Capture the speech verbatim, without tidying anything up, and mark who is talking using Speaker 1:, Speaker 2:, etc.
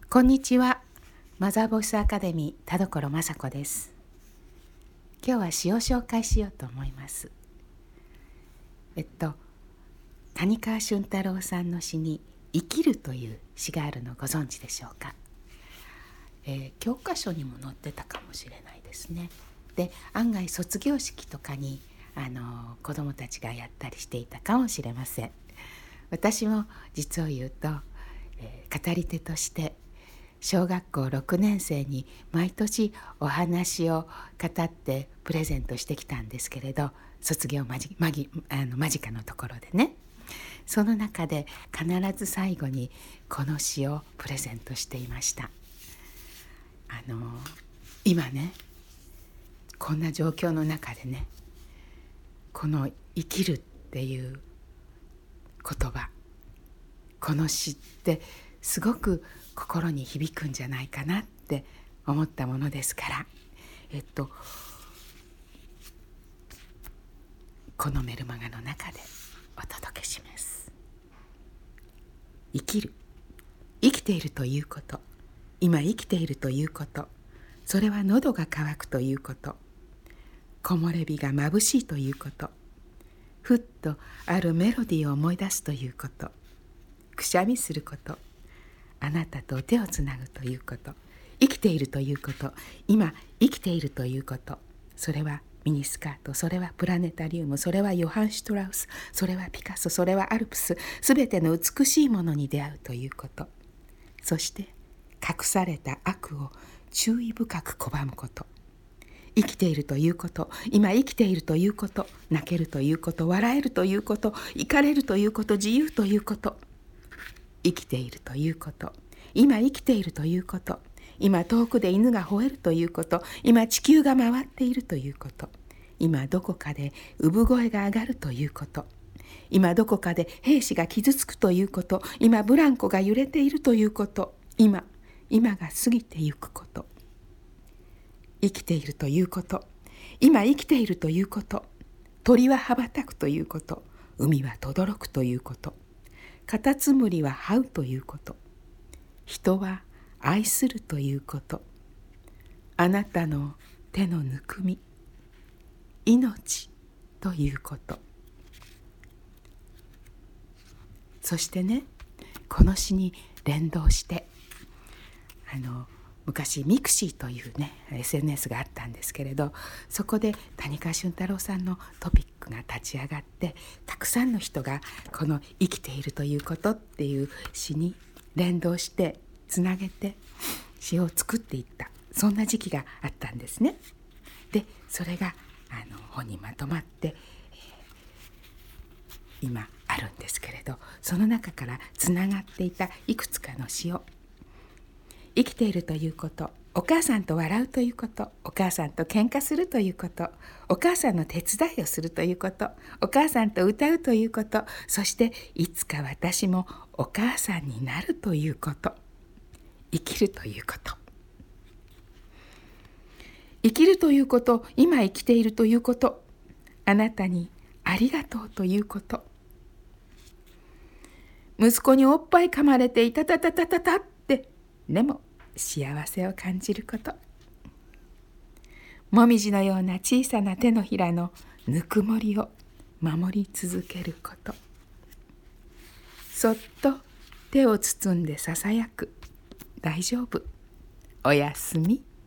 Speaker 1: こんにちは。マザーボイスアカデミー田所雅子です。今日は詩を紹介しようと思います。えっと谷川俊太郎さんの詩に生きるという詩があるのをご存知でしょうか。えー、教科書にも載ってたかもしれないですね。で、案外卒業式とかにあの子どもたちがやったりしていたかもしれません。私も実を言うと、えー、語り手として小学校ろくねん生に毎年お話を語ってプレゼントしてきたんですけれど、卒業間近、間近、あの間近のところでね、その中で必ず最後にこの詩をプレゼントしていました。あの今ね、こんな状況の中でね、この生きるっていう言葉、この詩ってすごく心に響くんじゃないかなって思ったものですから、えっとこのメルマガの中でお届けします。生きる、生きているということ、今生きているということ、それは喉が渇くということ、木漏れ日が眩しいということ、ふっとあるメロディーを思い出すということ、くしゃみすること、あなたと手をつなぐということ、生きているということ、今生きているということ、それはミニスカート、それはプラネタリウム、それはヨハン・シュトラウス、それはピカソ、それはアルプス、すべての美しいものに出会うということ、そして隠された悪を注意深く拒むこと、生きているということ、今生きているということ、泣けるということ、笑えるということ、怒れるということ、自由ということ、生きているということ、今生きているということ、今遠くで犬が吠えるということ、今地球が回っているということ、今どこかで産声が上がるということ、今どこかで兵士が傷つくということ、今ブランコが揺れているということ、今今が過ぎてゆくこと、生きているということ、今生きているということ、鳥は羽ばたくということ、海は轟くということ、カタツムリは這うということ、人は愛するということ、あなたの手のぬくみ、命ということ。そしてね、この詩に連動してあの昔ミクシーというね エスエヌエス があったんですけれど、そこで谷川俊太郎さんのトピックが立ち上がって、たくさんの人がこの生きているということっていう詩に連動してつなげて詩を作っていった、そんな時期があったんですね。でそれがあの本にまとまって、えー、今あるんですけれど、その中からつながっていたいくつかの詩を、生きているということ、お母さんと笑うということ、お母さんと喧嘩するということ、お母さんの手伝いをするということ、お母さんと歌うということ、そしていつか私もお母さんになるということ、生きるということ、生きるということ、今生きているということ、あなたにありがとうということ、息子におっぱい噛まれていたたたたたたって、でも幸せを感じること、もみじのような小さな手のひらのぬくもりを守り続けること、そっと手を包んでささやく、大丈夫、おやすみ。